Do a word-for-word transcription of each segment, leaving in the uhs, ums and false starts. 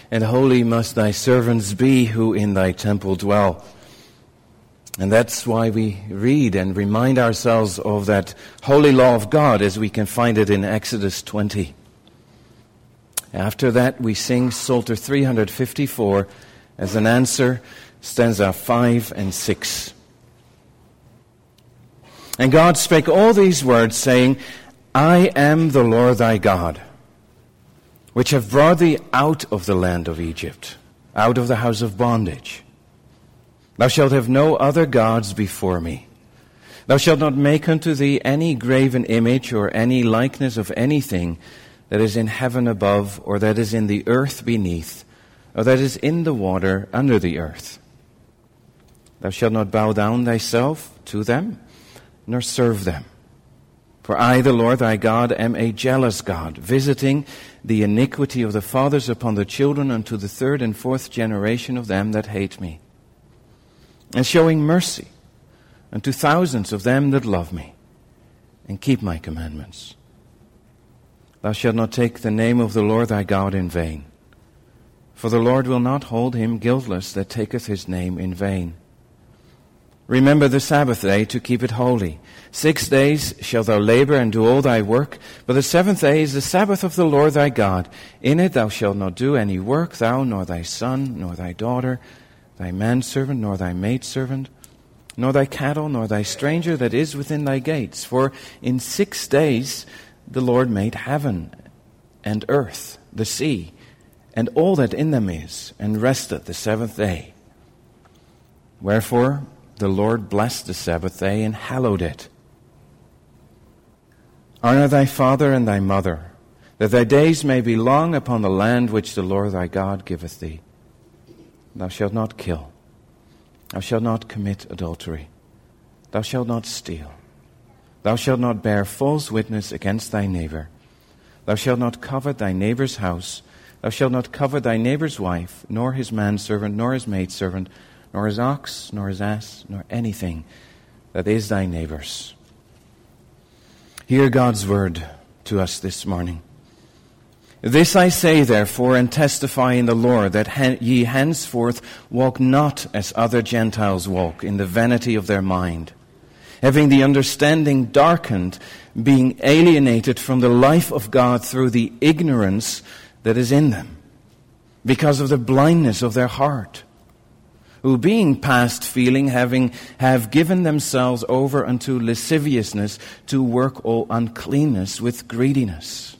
and holy must thy servants be who in thy temple dwell. And that's why we read and remind ourselves of that holy law of God as we can find it in Exodus twenty. After that, we sing Psalter three fifty-four as an answer, stanza five and six. And God spake all these words, saying, I am the Lord thy God, which have brought thee out of the land of Egypt, out of the house of bondage. Thou shalt have no other gods before me. Thou shalt not make unto thee any graven image or any likeness of anything that is in heaven above, or that is in the earth beneath, or that is in the water under the earth. Thou shalt not bow down thyself to them, nor serve them. For I, the Lord thy God, am a jealous God, visiting the iniquity of the fathers upon the children unto the third and fourth generation of them that hate me, and showing mercy unto thousands of them that love me, and keep my commandments. Thou shalt not take the name of the Lord thy God in vain, for the Lord will not hold him guiltless that taketh his name in vain. Remember the Sabbath day to keep it holy. Six days shalt thou labor and do all thy work, but the seventh day is the Sabbath of the Lord thy God. In it thou shalt not do any work, thou, nor thy son, nor thy daughter, thy manservant, nor thy maidservant, nor thy cattle, nor thy stranger that is within thy gates. For in six days the Lord made heaven and earth, the sea, and all that in them is, and rested the seventh day. Wherefore the Lord blessed the Sabbath day and hallowed it. Honor thy father and thy mother, that thy days may be long upon the land which the Lord thy God giveth thee. Thou shalt not kill. Thou shalt not commit adultery. Thou shalt not steal. Thou shalt not bear false witness against thy neighbor. Thou shalt not covet thy neighbor's house. Thou shalt not covet thy neighbor's wife, nor his manservant, nor his maidservant, nor his ox, nor his ass, nor anything that is thy neighbor's. Hear God's word to us this morning. This I say, therefore, and testify in the Lord, that ye henceforth walk not as other Gentiles walk, in the vanity of their mind, having the understanding darkened, being alienated from the life of God through the ignorance that is in them, because of the blindness of their heart, who being past feeling, having have given themselves over unto lasciviousness, to work all uncleanness with greediness.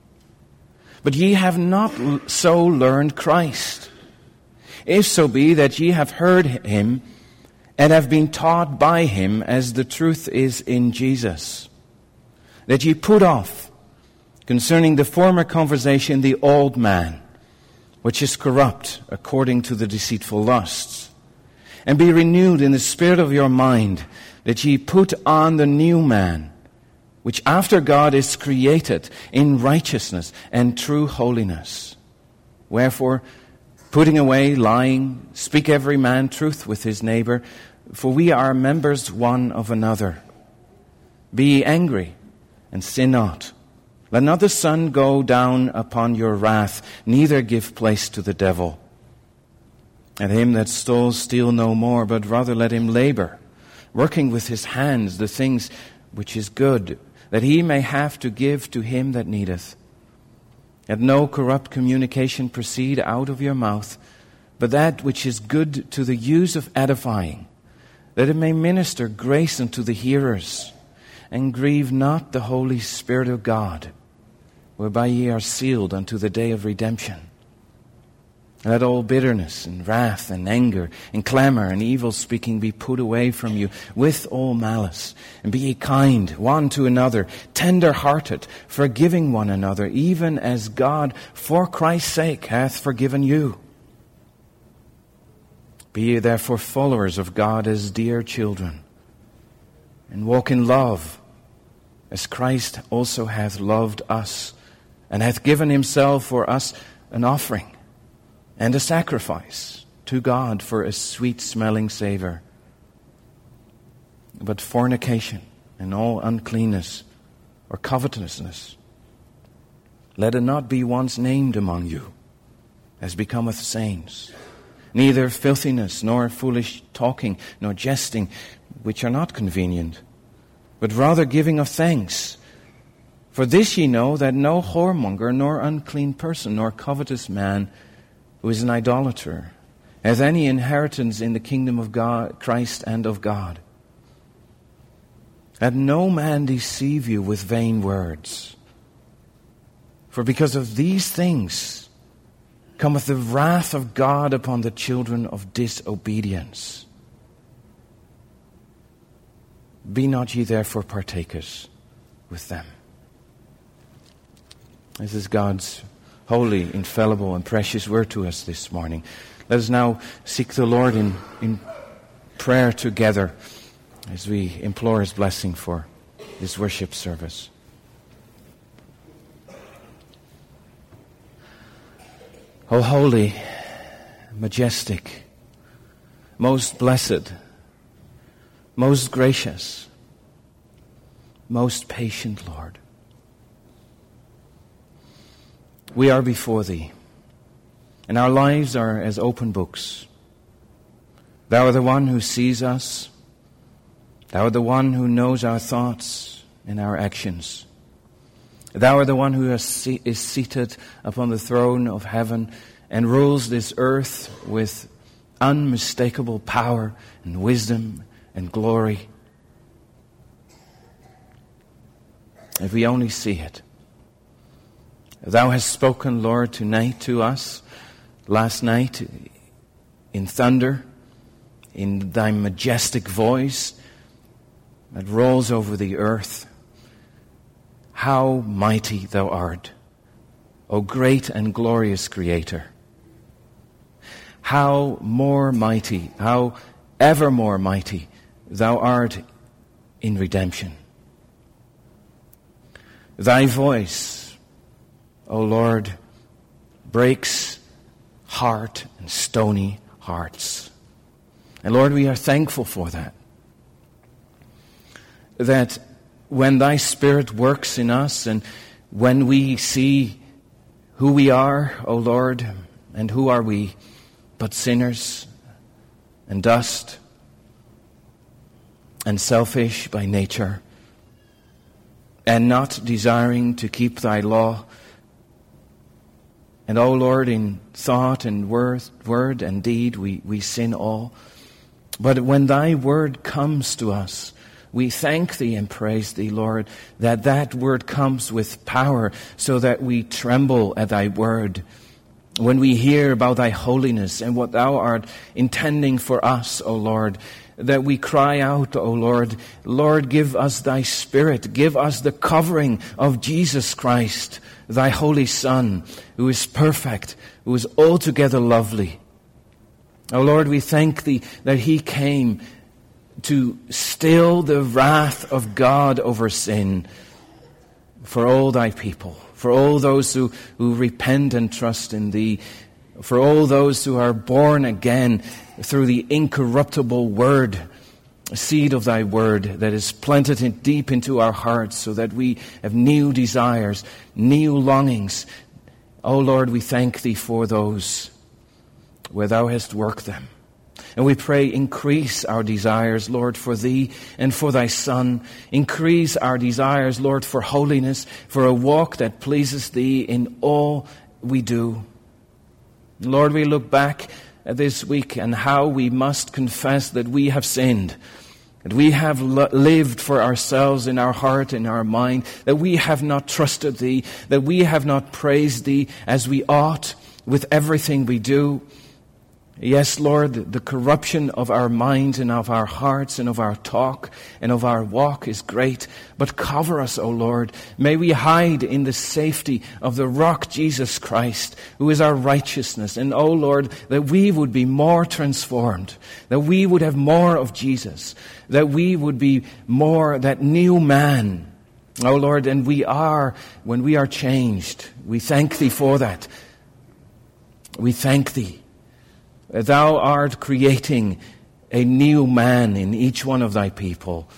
But ye have not so learned Christ, if so be that ye have heard him, and have been taught by him, as the truth is in Jesus, that ye put off, concerning the former conversation, the old man, which is corrupt according to the deceitful lusts, and be renewed in the spirit of your mind, that ye put on the new man, which after God is created in righteousness and true holiness. Wherefore, putting away lying, speak every man truth with his neighbor, for we are members one of another. Be ye angry, and sin not. Let not the sun go down upon your wrath, neither give place to the devil. And him that stole steal no more, but rather let him labor, working with his hands the things which is good, that he may have to give to him that needeth. Let no corrupt communication proceed out of your mouth, but that which is good to the use of edifying, that it may minister grace unto the hearers. And grieve not the Holy Spirit of God, whereby ye are sealed unto the day of redemption. Let all bitterness and wrath and anger and clamor and evil speaking be put away from you with all malice. And be ye kind one to another, tender-hearted, forgiving one another, even as God for Christ's sake hath forgiven you. Be ye therefore followers of God as dear children, and walk in love, as Christ also hath loved us, and hath given himself for us an offering and a sacrifice to God for a sweet-smelling savor. But fornication and all uncleanness or covetousness, let it not be once named among you, as becometh saints, neither filthiness, nor foolish talking, nor jesting, which are not convenient, but rather giving of thanks. For this ye know, that no whoremonger, nor unclean person, nor covetous man, who is an idolater, hath any inheritance in the kingdom of God, Christ and of God. Let no man deceive you with vain words. For because of these things cometh the wrath of God upon the children of disobedience. Be not ye therefore partakers with them. This is God's holy, infallible, and precious word to us this morning. Let us now seek the Lord in, in prayer together as we implore His blessing for this worship service. O holy, majestic, most blessed, most gracious, most patient Lord, we are before Thee, and our lives are as open books. Thou art the one who sees us. Thou art the one who knows our thoughts and our actions. Thou art the one who is seated upon the throne of heaven and rules this earth with unmistakable power and wisdom and glory. If we only see it. Thou hast spoken, Lord, tonight to us, last night, in thunder, in Thy majestic voice that rolls over the earth. How mighty Thou art, O great and glorious Creator. How more mighty, how ever more mighty Thou art in redemption. Thy voice, O Lord, breaks heart and stony hearts. And Lord, we are thankful for that. That when Thy Spirit works in us and when we see who we are, O Lord, and who are we but sinners and dust and selfish by nature and not desiring to keep Thy law. And, O Lord, in thought and word, word and deed we, we sin all. But when Thy word comes to us, we thank Thee and praise Thee, Lord, that that word comes with power so that we tremble at Thy word. When we hear about Thy holiness and what Thou art intending for us, O Lord, that we cry out, O Lord, Lord, give us Thy Spirit, give us the covering of Jesus Christ, Thy Holy Son, who is perfect, who is altogether lovely. O Lord, we thank Thee that He came to still the wrath of God over sin for all Thy people, for all those who, who repent and trust in Thee, for all those who are born again through the incorruptible Word, seed of Thy Word that is planted in deep into our hearts so that we have new desires, new longings. O Lord, we thank Thee for those where Thou hast worked them. And we pray, increase our desires, Lord, for Thee and for Thy Son. Increase our desires, Lord, for holiness, for a walk that pleases Thee in all we do. Lord, we look back at this week and how we must confess that we have sinned, that we have lived for ourselves in our heart, in our mind, that we have not trusted Thee, that we have not praised Thee as we ought with everything we do. Yes, Lord, the corruption of our minds and of our hearts and of our talk and of our walk is great. But cover us, O Lord. May we hide in the safety of the rock, Jesus Christ, who is our righteousness. And, O Lord, that we would be more transformed, that we would have more of Jesus, that we would be more that new man. O Lord, and we are, when we are changed, we thank Thee for that. We thank Thee. Thou art creating a new man in each one of Thy people,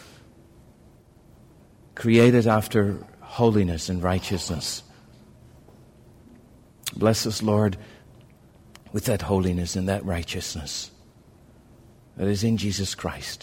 created after holiness and righteousness. Bless us, Lord, with that holiness and that righteousness that is in Jesus Christ.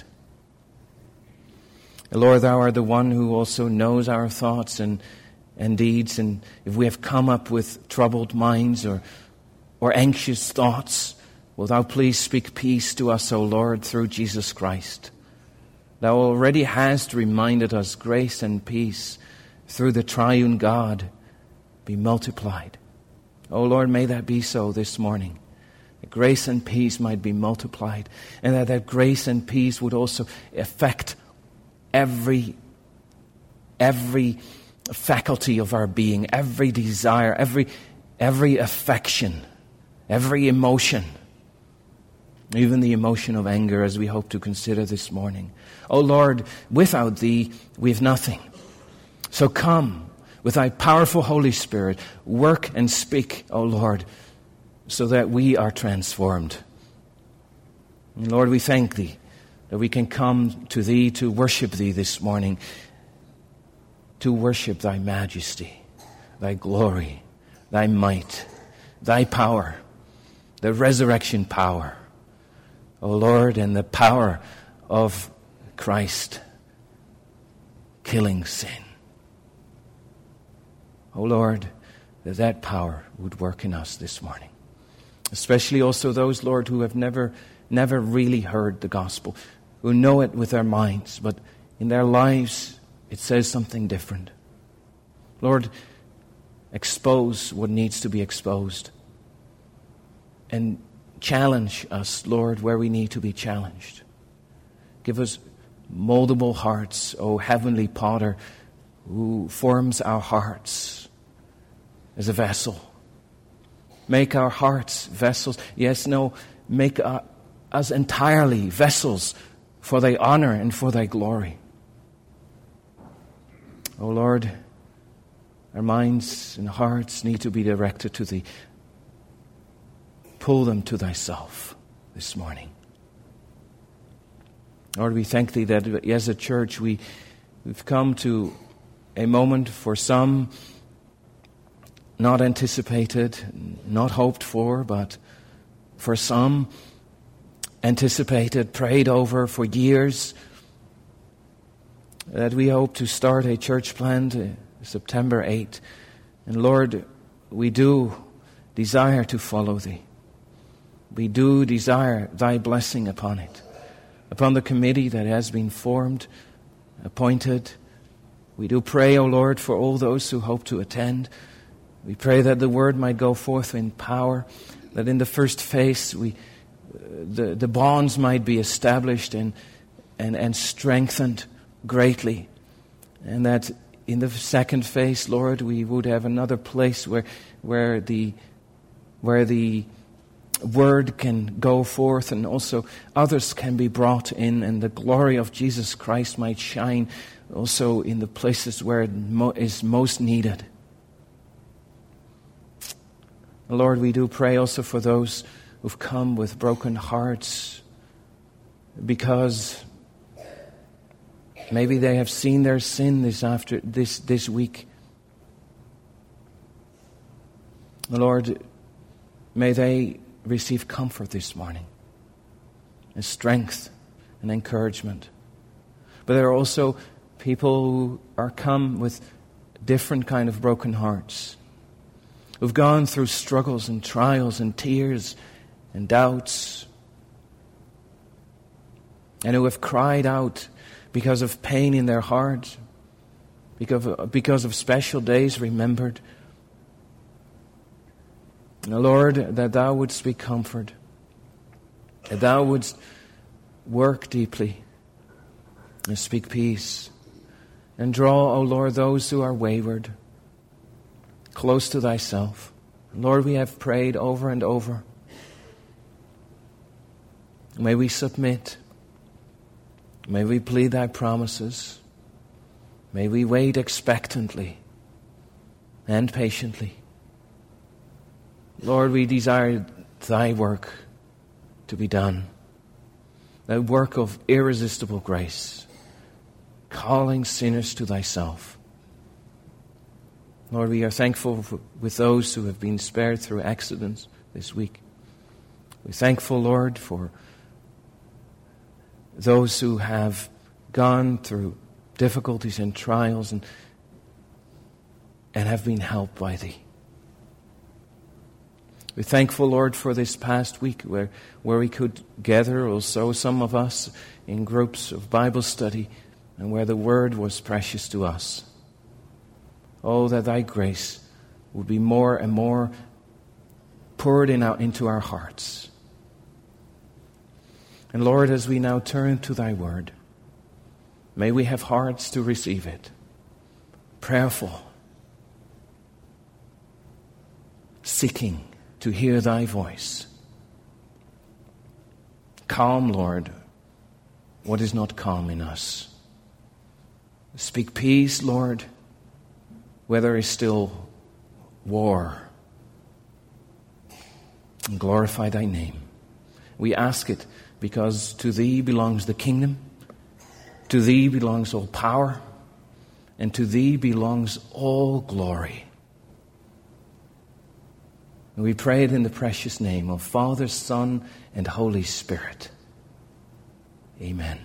Lord, thou art the one who also knows our thoughts and, and deeds, and if we have come up with troubled minds or, or anxious thoughts, will thou please speak peace to us, O Lord, through Jesus Christ. Thou already hast reminded us grace and peace through the triune God be multiplied. O Lord, may that be so this morning. That grace and peace might be multiplied, and that that grace and peace would also affect every, every faculty of our being, every desire, every, every affection, every emotion, even the emotion of anger, as we hope to consider this morning. O Lord, without Thee, we have nothing. So come with Thy powerful Holy Spirit, work and speak, O Lord, so that we are transformed. And Lord, we thank Thee that we can come to Thee to worship Thee this morning, to worship Thy majesty, Thy glory, Thy might, Thy power, the resurrection power, O Lord, and the power of Christ killing sin. O Lord, that that power would work in us this morning. Especially also those, Lord, who have never, never really heard the gospel, who know it with their minds, but in their lives it says something different. Lord, expose what needs to be exposed, and challenge us, Lord, where we need to be challenged. Give us moldable hearts, O Heavenly Potter, who forms our hearts as a vessel. Make our hearts vessels. Yes, no, make uh, us entirely vessels for Thy honor and for Thy glory. O Lord, our minds and hearts need to be directed to Thee. Pull them to Thyself this morning. Lord, we thank Thee that as a church we, we've come to a moment for some not anticipated, not hoped for, but for some anticipated, prayed over for years, that we hope to start a church plant uh, September eighth. And Lord, we do desire to follow Thee. We do desire Thy blessing upon it, upon the committee that has been formed, appointed. We do pray, O Lord, for all those who hope to attend. We pray that the word might go forth in power, that in the first phase we, uh, the, the bonds might be established and, and, and strengthened greatly. And that in the second phase, Lord, we would have another place where, where, the, where the word can go forth and also others can be brought in, and the glory of Jesus Christ might shine also in the places where it mo- is most needed. Lord, we do pray also for those who've come with broken hearts because maybe they have seen their sin this after this this week. Lord, may they receive comfort this morning, and strength and encouragement. But there are also people who are come with different kind of broken hearts, who've gone through struggles and trials and tears and doubts, and who have cried out because of pain in their heart, because of, because of special days remembered. And Lord, that Thou wouldst speak comfort, that Thou wouldst work deeply and speak peace, and draw, O Lord, those who are wayward close to Thyself. Lord, we have prayed over and over. May we submit. May we plead Thy promises. May we wait expectantly and patiently. Lord, we desire Thy work to be done. Thy work of irresistible grace, calling sinners to Thyself. Lord, we are thankful for, with those who have been spared through accidents this week. We're thankful, Lord, for those who have gone through difficulties and trials and, and have been helped by Thee. We're thankful, Lord, for this past week where, where we could gather, also some of us, in groups of Bible study, and where the Word was precious to us. Oh, that Thy grace would be more and more poured in our, into our hearts. And Lord, as we now turn to Thy Word, may we have hearts to receive it, prayerful, seeking to hear Thy voice. Calm, Lord, what is not calm in us. Speak peace, Lord, where there is still war. And glorify Thy name. We ask it because to Thee belongs the kingdom, to Thee belongs all power, and to Thee belongs all glory. And we pray it in the precious name of Father, Son, and Holy Spirit. Amen.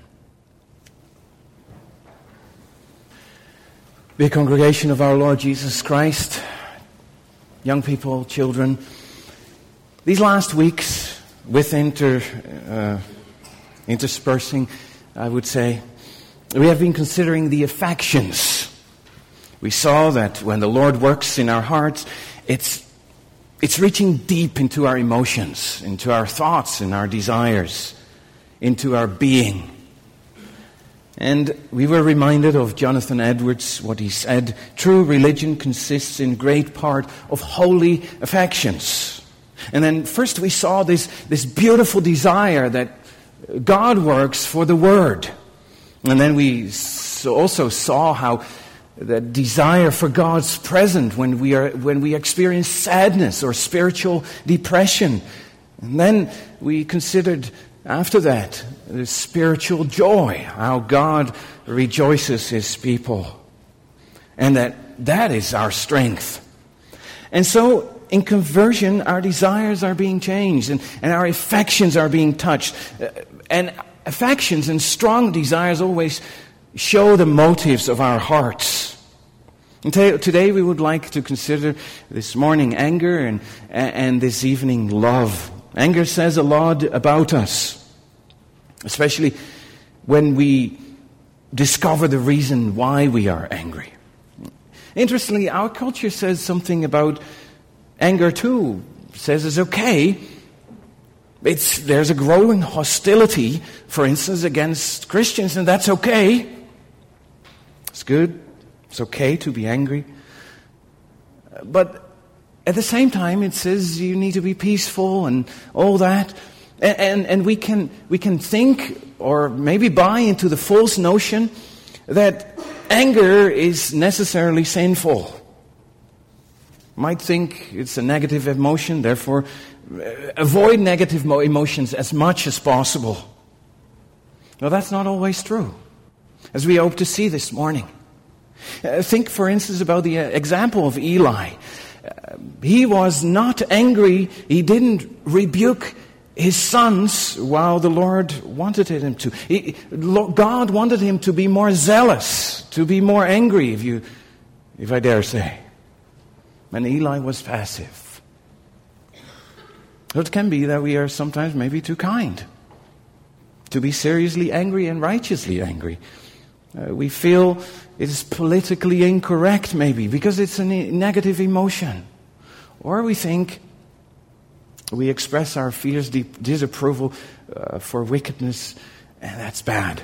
The congregation of our Lord Jesus Christ, young people, children, these last weeks, with inter, uh, interspersing, I would say, we have been considering the affections. We saw that when the Lord works in our hearts, it's It's reaching deep into our emotions, into our thoughts and our desires, into our being. And we were reminded of Jonathan Edwards, what he said, true religion consists in great part of holy affections. And then first we saw this, this beautiful desire that God works for the Word. And then we also saw how that desire for God's presence when we are when we experience sadness or spiritual depression. And then we considered after that the spiritual joy, how God rejoices His people. And that that is our strength. And so in conversion, our desires are being changed and, and our affections are being touched. And affections and strong desires always show the motives of our hearts. And today we would like to consider this morning anger and, and this evening love. Anger says a lot about us, especially when we discover the reason why we are angry. Interestingly, our culture says something about anger too. It says it's okay. It's, there's a growing hostility, for instance, against Christians, and that's okay. It's good. It's okay to be angry. But at the same time, it says you need to be peaceful and all that. And, and, and we can we can think or maybe buy into the false notion that anger is necessarily sinful. Might think it's a negative emotion, therefore avoid negative emotions as much as possible. Well, that's not always true, as we hope to see this morning. Uh, think, for instance, about the uh, example of Eli. Uh, he was not angry. He didn't rebuke his sons while the Lord wanted him to. He, God wanted him to be more zealous, to be more angry, if you, if I dare say. And Eli was passive. It can be that we are sometimes maybe too kind to be seriously angry and righteously angry. Uh, we feel it is politically incorrect maybe because it's a ne- negative emotion. Or we think we express our fierce de- disapproval uh, for wickedness, and that's bad.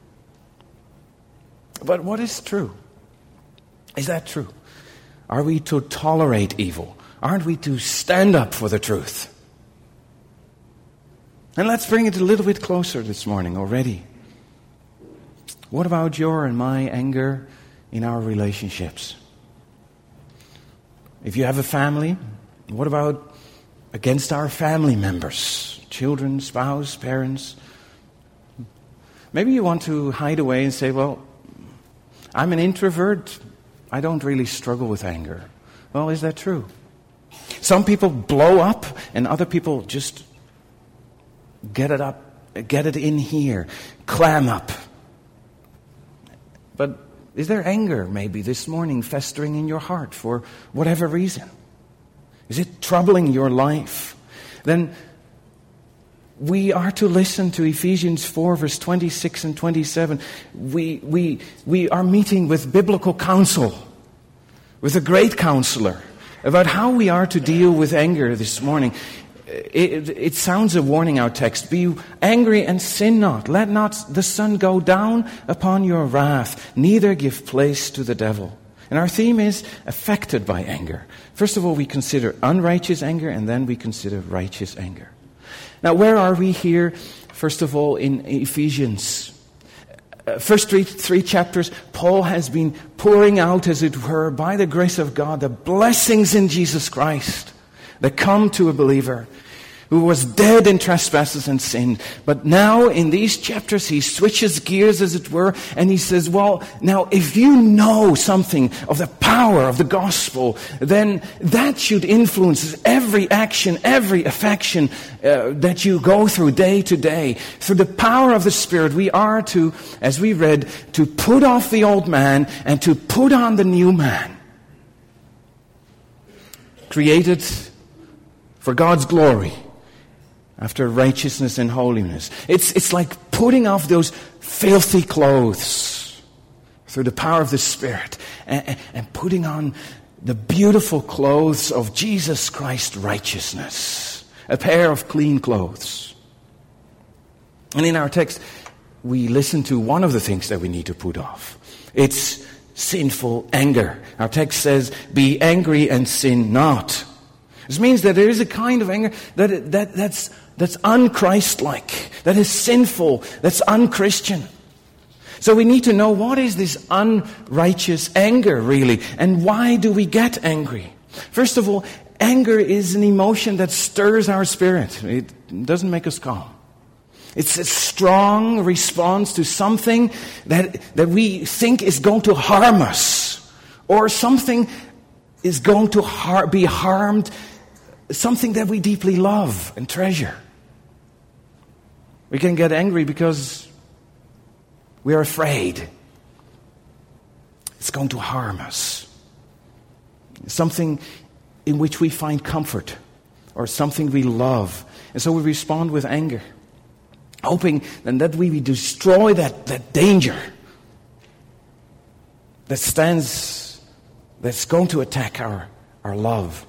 But what is true? Is that true? Are we to tolerate evil? Aren't we to stand up for the truth? And let's bring it a little bit closer this morning already. What about your and my anger in our relationships? If you have a family, what about against our family members? Children, spouse, parents? Maybe you want to hide away and say, well, I'm an introvert. I don't really struggle with anger. Well, is that true? Some people blow up and other people just Get it up, get it in here, clam up. But is there anger maybe this morning festering in your heart for whatever reason? Is it troubling your life? Then we are to listen to Ephesians four, verse twenty-six and twenty-seven. We, we, we are meeting with biblical counsel, with a great counselor, about how we are to deal with anger this morning. It, it, it sounds a warning, our text. Be angry and sin not. Let not the sun go down upon your wrath, neither give place to the devil. And our theme is affected by anger. First of all, we consider unrighteous anger, and then we consider righteous anger. Now, where are we here? First of all, in Ephesians. Uh, first three, three chapters, Paul has been pouring out, as it were, by the grace of God, the blessings in Jesus Christ that come to a believer who was dead in trespasses and sin. But now, in these chapters, he switches gears, as it were, and he says, well, now, if you know something of the power of the gospel, then that should influence every action, every affection uh, that you go through day to day. Through the power of the Spirit, we are to, as we read, to put off the old man and to put on the new man. Created for God's glory, after righteousness and holiness. It's, it's like putting off those filthy clothes through the power of the Spirit and, and putting on the beautiful clothes of Jesus Christ righteousness. A pair of clean clothes. And in our text, we listen to one of the things that we need to put off. It's sinful anger. Our text says, be angry and sin not. This means that there is a kind of anger that, that that's that's un-Christ-like, that is sinful, that's un-Christian. So we need to know, what is this unrighteous anger really, and why do we get angry? First of all, anger is an emotion that stirs our spirit. It doesn't make us calm. It's a strong response to something that, that we think is going to harm us, or something is going to har- be harmed, something that we deeply love and treasure. We can get angry because we are afraid it's going to harm us. Something in which we find comfort, or something we love. And so we respond with anger, hoping then that we destroy that, that danger that stands, that's going to attack our, our love.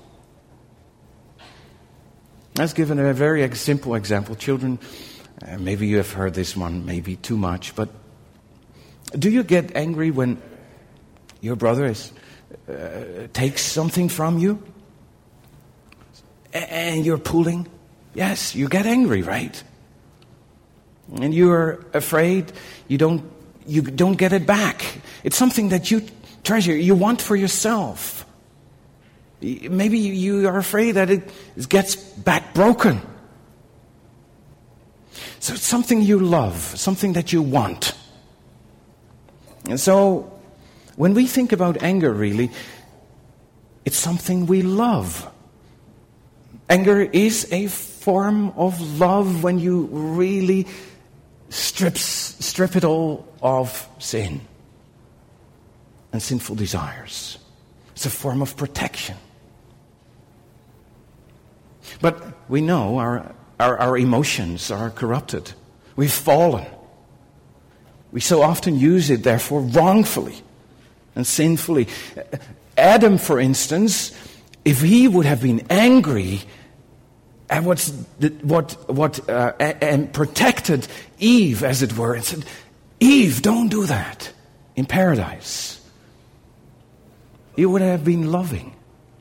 Let's give a very simple example. Children, uh, maybe you have heard this one, maybe too much, but do you get angry when your brother is, uh, takes something from you and you're pulling? Yes, you get angry, right? And you're afraid you don't, you don't get it back. It's something that you treasure, you want for yourself. Maybe you are afraid that it gets back broken. So it's something you love, something that you want. And so when we think about anger, really, it's something we love. Anger is a form of love when you really strips, strip it all of sin and sinful desires. It's a form of protection. But we know our, our, our emotions are corrupted. We've fallen. We so often use it, therefore, wrongfully and sinfully. Adam, for instance, if he would have been angry at what's the, what what uh, and protected Eve, as it were, and said, "Eve, don't do that," in paradise, he would have been loving.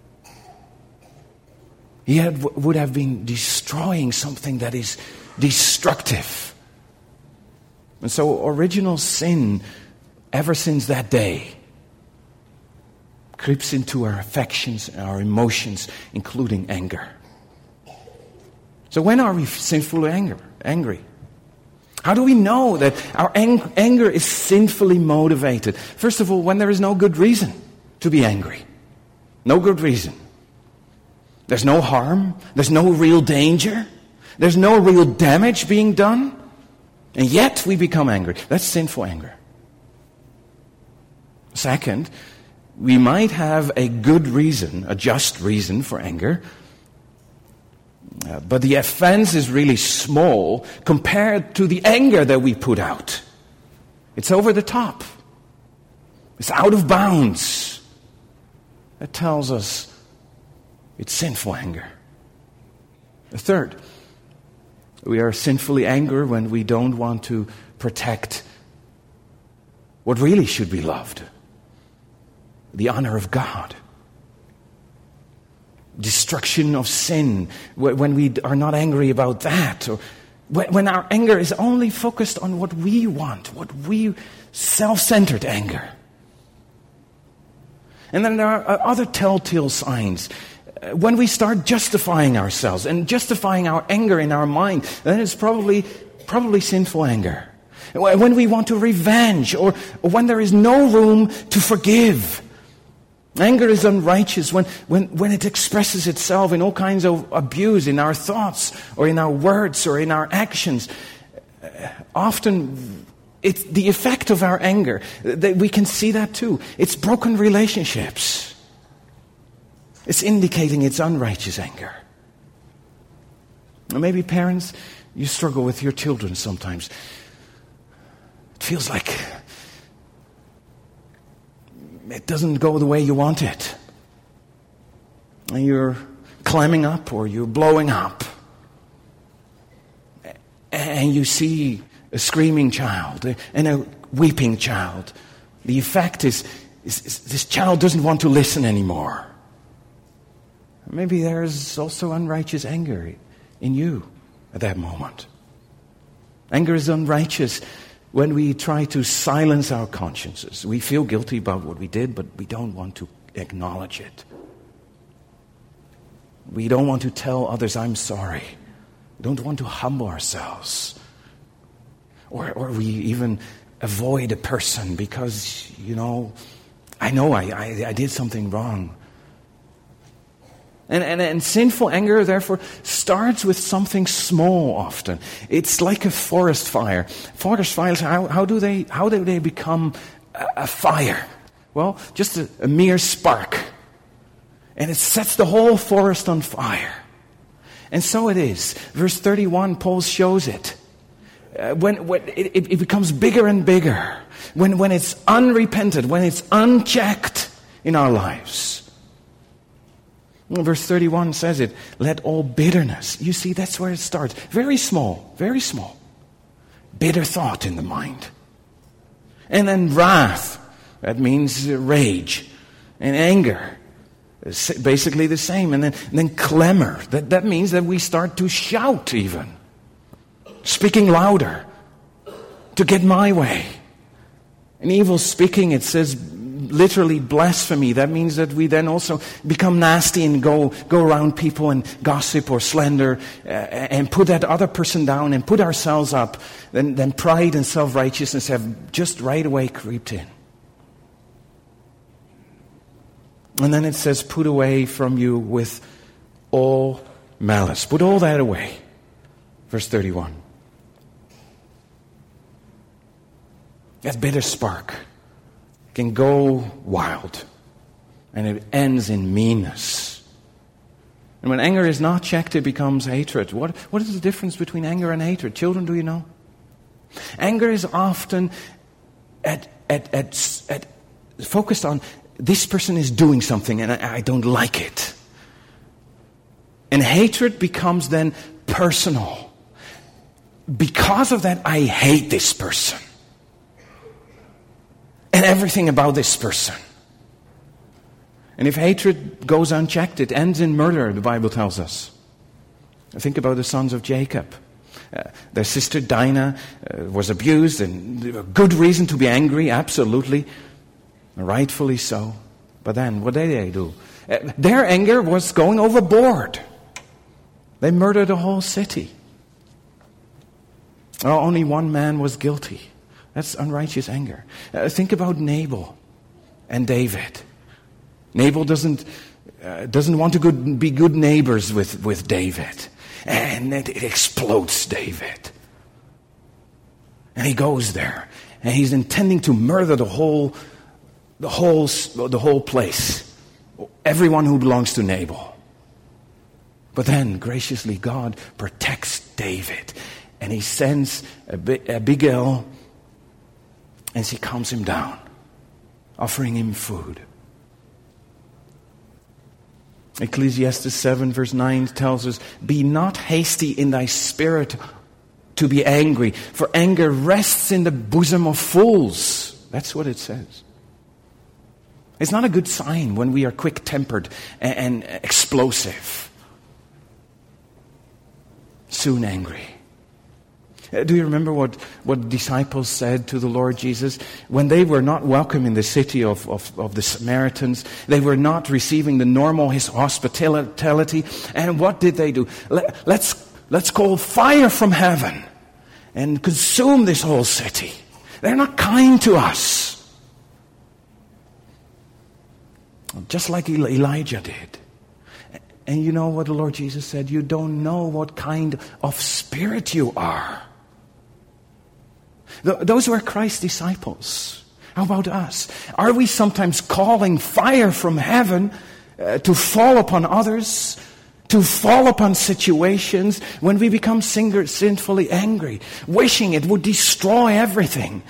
He had, would have been destroying something that is destructive. And so original sin, ever since that day, creeps into our affections and our emotions, including anger. So when are we sinfully anger, angry? How do we know that our ang- anger is sinfully motivated? First of all, when there is no good reason to be angry. No good reason. There's no harm. There's no real danger. There's no real damage being done, and yet we become angry. That's sinful anger. Second, we might have a good reason, a just reason for anger, uh, but the offense is really small compared to the anger that we put out. It's over the top. It's out of bounds. That tells us it's sinful anger. The third, we are sinfully angry when we don't want to protect what really should be loved. The honor of God. Destruction of sin, when we are not angry about that, or when our anger is only focused on what we want, what we, self-centered anger. And then there are other telltale signs. When we start justifying ourselves and justifying our anger in our mind, then it's probably, probably sinful anger. When we want to revenge, or, or when there is no room to forgive. Anger is unrighteous when, when, when it expresses itself in all kinds of abuse in our thoughts or in our words or in our actions. Uh, often it's the effect of our anger. That we can see that too. It's broken relationships. It's indicating it's unrighteous anger. Or maybe parents, you struggle with your children sometimes. It feels like it doesn't go the way you want it. And you're climbing up or you're blowing up. And you see a screaming child and a weeping child. The effect is, is, is this child doesn't want to listen anymore. Maybe there's also unrighteous anger in you at that moment. Anger is unrighteous when we try to silence our consciences. We feel guilty about what we did, but we don't want to acknowledge it. We don't want to tell others, I'm sorry. We don't want to humble ourselves. Or, or we even avoid a person because, you know, I know I, I, I did something wrong. And, and, and sinful anger, therefore, starts with something small often. It's like a forest fire. Forest fires, how, how do they how do they become a, a fire? Well, just a, a mere spark. And it sets the whole forest on fire. And so it is. Verse thirty-one, Paul shows it. Uh, when when it, it becomes bigger and bigger. When, when it's unrepented, when it's unchecked in our lives. Verse thirty-one says it, let all bitterness. You see, that's where it starts. Very small, very small. Bitter thought in the mind. And then wrath, that means rage. And anger, basically the same. And then, and then clamor, that, that means that we start to shout even. Speaking louder, to get my way. And evil speaking, it says literally blasphemy. That means that we then also become nasty and go go around people and gossip or slander uh, and put that other person down and put ourselves up. Then, then pride and self-righteousness have just right away creeped in. And then it says, put away from you with all malice. Put all that away. Verse thirty-one. That bitter spark can go wild, and it ends in meanness. And when anger is not checked, it becomes hatred. What, what is the difference between anger and hatred? Children, do you know? Anger is often at, at, at, at focused on, this person is doing something and I, I don't like it. And hatred becomes then personal. Because of that, I hate this person. And everything about this person. And if hatred goes unchecked, it ends in murder, the Bible tells us. Think about the sons of Jacob. Uh, their sister Dinah uh, was abused, and good reason to be angry, absolutely. Rightfully so. But then, what did they do? Uh, their anger was going overboard. They murdered a whole city. Oh, only one man was guilty. That's unrighteous anger. Uh, think about Nabal and David. Nabal doesn't uh, doesn't want to good, be good neighbors with, with David. And it, it explodes David. And he goes there. And he's intending to murder the whole, the whole, the whole place. Everyone who belongs to Nabal. But then, graciously, God protects David. And he sends Abigail, and she calms him down, offering him food. Ecclesiastes seven verse nine tells us, be not hasty in thy spirit to be angry, for anger rests in the bosom of fools. That's what it says. It's not a good sign when we are quick-tempered and, and explosive. Soon angry. Do you remember what, what disciples said to the Lord Jesus? When they were not welcome in the city of, of, of the Samaritans, they were not receiving the normal his hospitality. And what did they do? Let, let's, let's call fire from heaven and consume this whole city. They're not kind to us. Just like Elijah did. And you know what the Lord Jesus said? You don't know what kind of spirit you are. Those were Christ's disciples. How about us? Are we sometimes calling fire from heaven uh, to fall upon others, to fall upon situations when we become sin- sinfully angry, wishing it would destroy everything?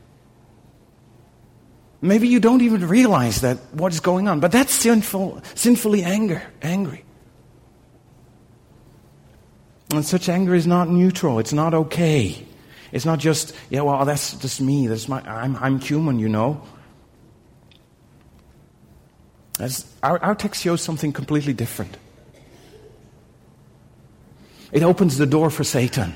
Maybe you don't even realize that what is going on, but that's sinful, sinfully anger, angry. And such anger is not neutral. It's not okay. It's not just, yeah, well, that's just me. That's my. I'm, I'm human, you know. As our, our text shows something completely different. It opens the door for Satan.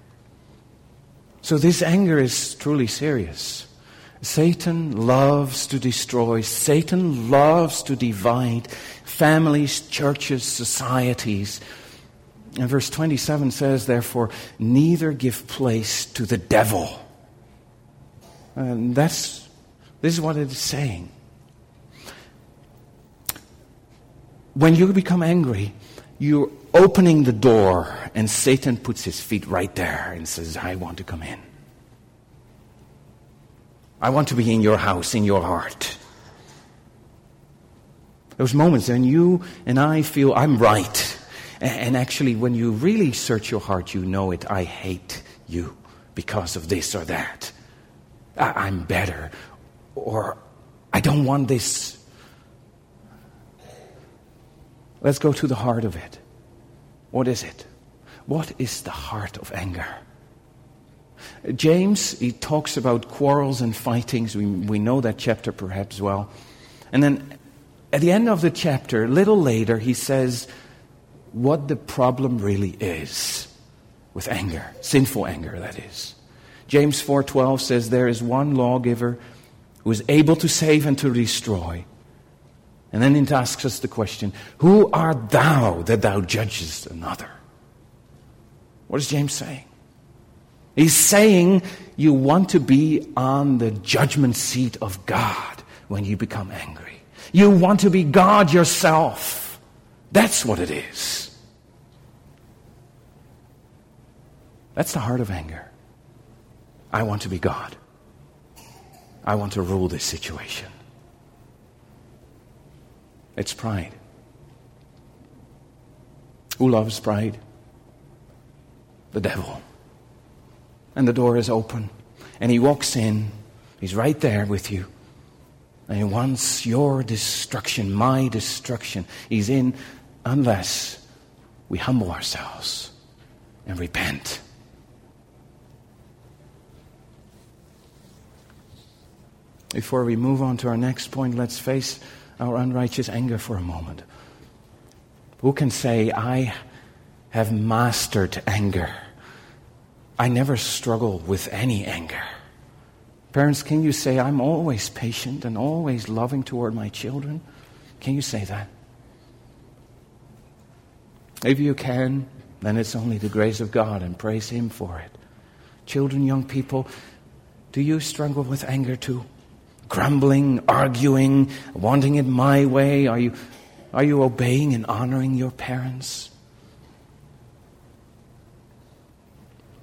So this anger is truly serious. Satan loves to destroy. Satan loves to divide families, churches, societies. And verse twenty-seven says, therefore, neither give place to the devil. And that's, this is what it is saying. When you become angry, you're opening the door, and Satan puts his feet right there and says, I want to come in. I want to be in your house, in your heart. Those moments when you and I feel I'm right. And actually, when you really search your heart, you know it. I hate you because of this or that. I'm better. Or I don't want this. Let's go to the heart of it. What is it? What is the heart of anger? James, he talks about quarrels and fightings. We, we know that chapter perhaps well. And then at the end of the chapter, a little later, he says what the problem really is with anger, sinful anger, that is. James four twelve says, there is one lawgiver who is able to save and to destroy. And then it asks us the question, who art thou that thou judgest another? What is James saying? He's saying you want to be on the judgment seat of God when you become angry. You want to be God yourself. That's what it is. That's the heart of anger. I want to be God. I want to rule this situation. It's pride. Who loves pride? The devil. And the door is open. And he walks in. He's right there with you. And he wants your destruction, my destruction. He's in unless we humble ourselves and repent. Before we move on to our next point, let's face our unrighteous anger for a moment. Who can say, I have mastered anger? I never struggle with any anger. Parents, can you say, I'm always patient and always loving toward my children? Can you say that? If you can, then it's only the grace of God, and praise Him for it. Children, young people, do you struggle with anger too? Grumbling, arguing, wanting it my way? Are you, are you obeying and honoring your parents?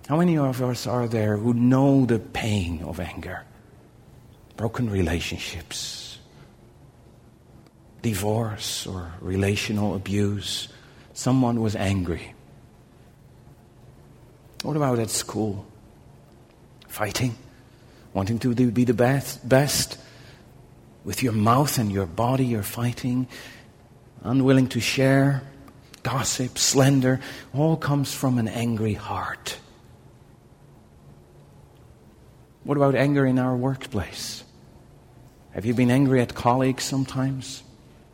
How many of us are there who know the pain of anger? Broken relationships, divorce or relational abuse. Someone was angry. What about at school? Fighting, wanting to be the best, best. With your mouth and your body you're fighting, unwilling to share, gossip, slander, all comes from an angry heart. What about anger in our workplace? Have you been angry at colleagues sometimes?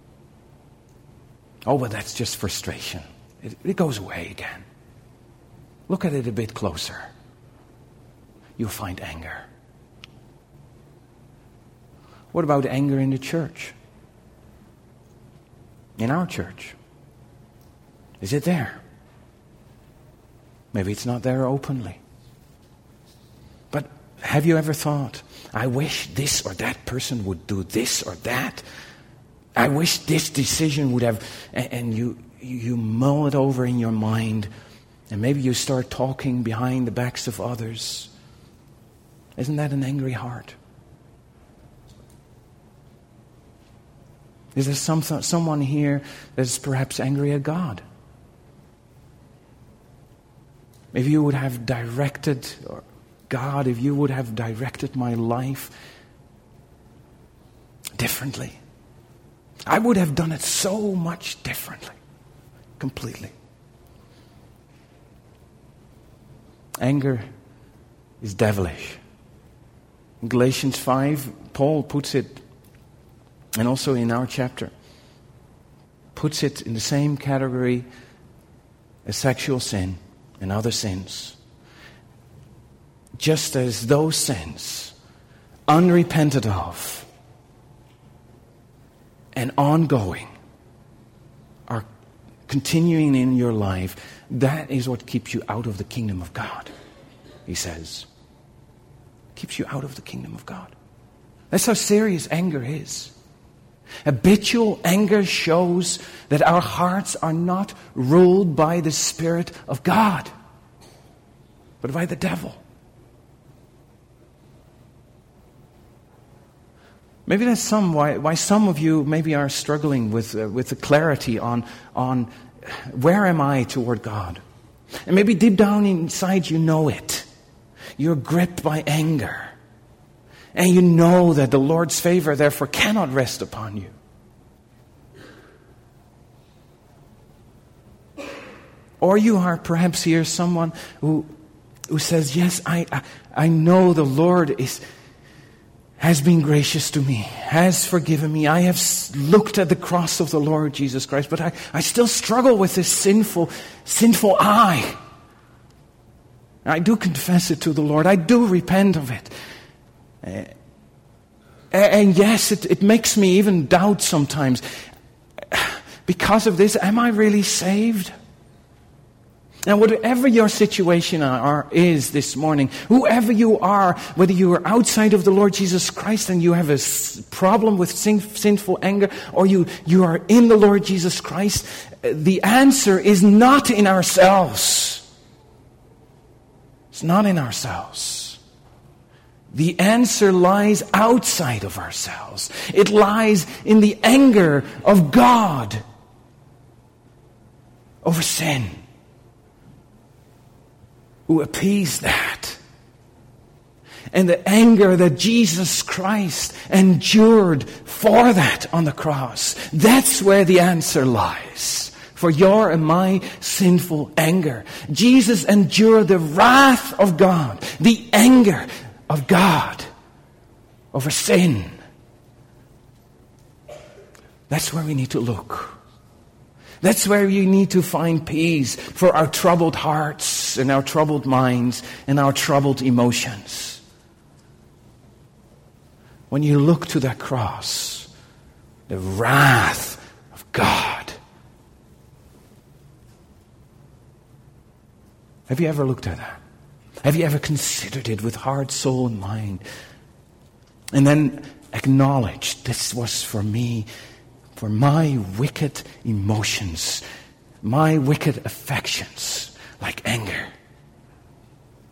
Oh, but that's just frustration. It, it goes away again. Look at it a bit closer. You'll find anger. What about anger in the church? In our church? Is it there? Maybe it's not there openly. But have you ever thought, I wish this or that person would do this or that? I wish this decision would have... And, and you, you mull it over in your mind, and maybe you start talking behind the backs of others. Isn't that an angry heart? Is there some, someone here that is perhaps angry at God? If you would have directed, or God, if you would have directed my life differently, I would have done it so much differently, completely. Anger is devilish. In Galatians five, Paul puts it, and also in our chapter, puts it in the same category as sexual sin and other sins. Just as those sins, unrepented of and ongoing, are continuing in your life, that is what keeps you out of the kingdom of God, he says. Keeps you out of the kingdom of God. That's how serious anger is. Habitual anger shows that our hearts are not ruled by the Spirit of God, but by the devil. Maybe that's some why, why some of you maybe are struggling with uh, with the clarity on on where am I toward God, and maybe deep down inside you know it. You're gripped by anger. And you know that the Lord's favor, therefore, cannot rest upon you. Or you are perhaps here someone who who says, yes, I, I, I know the Lord is has been gracious to me, has forgiven me. I have looked at the cross of the Lord Jesus Christ, but I, I still struggle with this sinful, sinful eye. I do confess it to the Lord. I do repent of it. Uh, and yes, it, it makes me even doubt sometimes. Because of this, am I really saved? Now, whatever your situation are, is this morning, whoever you are, whether you are outside of the Lord Jesus Christ and you have a s- problem with sin, sinful anger, or you, you are in the Lord Jesus Christ, the answer is not in ourselves. It's not in ourselves. The answer lies outside of ourselves. It lies in the anger of God over sin, who appeased that. And the anger that Jesus Christ endured for that on the cross. That's where the answer lies. For your and my sinful anger. Jesus endured the wrath of God, the anger of God over sin. That's where we need to look. That's where you need to find peace for our troubled hearts and our troubled minds and our troubled emotions. When you look to that cross, the wrath of God. Have you ever looked at that? Have you ever considered it with heart, soul, and mind? And then acknowledged this was for me, for my wicked emotions, my wicked affections, like anger.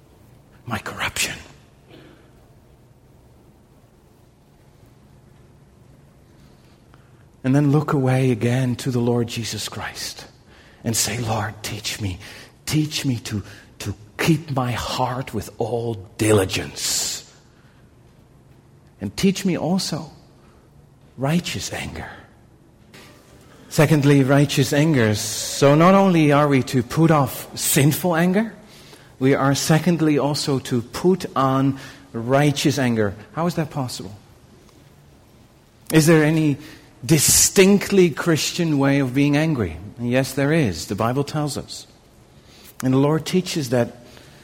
And then look away again to the Lord Jesus Christ and say, Lord, teach me. Teach me to, to keep my heart with all diligence. And teach me also righteous anger. Secondly, righteous anger. So not only are we to put off sinful anger, we are secondly also to put on righteous anger. How is that possible? Is there any distinctly Christian way of being angry? And yes, there is. The Bible tells us. And the Lord teaches that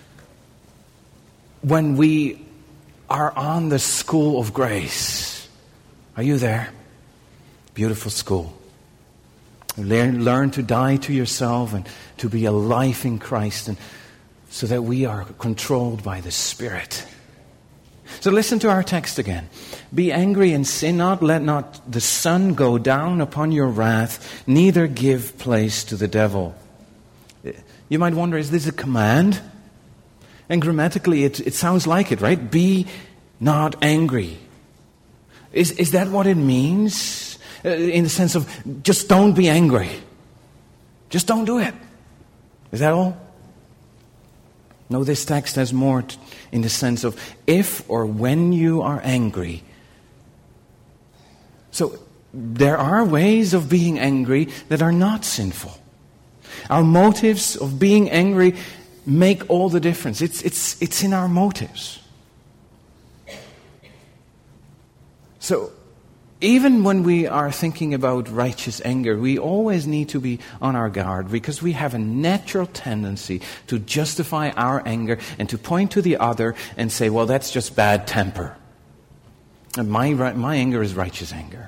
when we are on the school of grace, are you there? Beautiful school. Learn, learn to die to yourself and to be alive in Christ, and so that we are controlled by the Spirit. So listen to our text again. Be angry and sin not, let not the sun go down upon your wrath, neither give place to the devil. You might wonder, is this a command? And grammatically it, it sounds like it, right? Be not angry. Is, is that what it means? Uh, in the sense of, just don't be angry. Just don't do it. Is that all? No, this text has more t- in the sense of if or when you are angry. So there are ways of being angry that are not sinful. Our motives of being angry make all the difference. It's, it's, it's in our motives. So even when we are thinking about righteous anger, we always need to be on our guard, because we have a natural tendency to justify our anger and to point to the other and say, well, that's just bad temper. And my, my anger is righteous anger.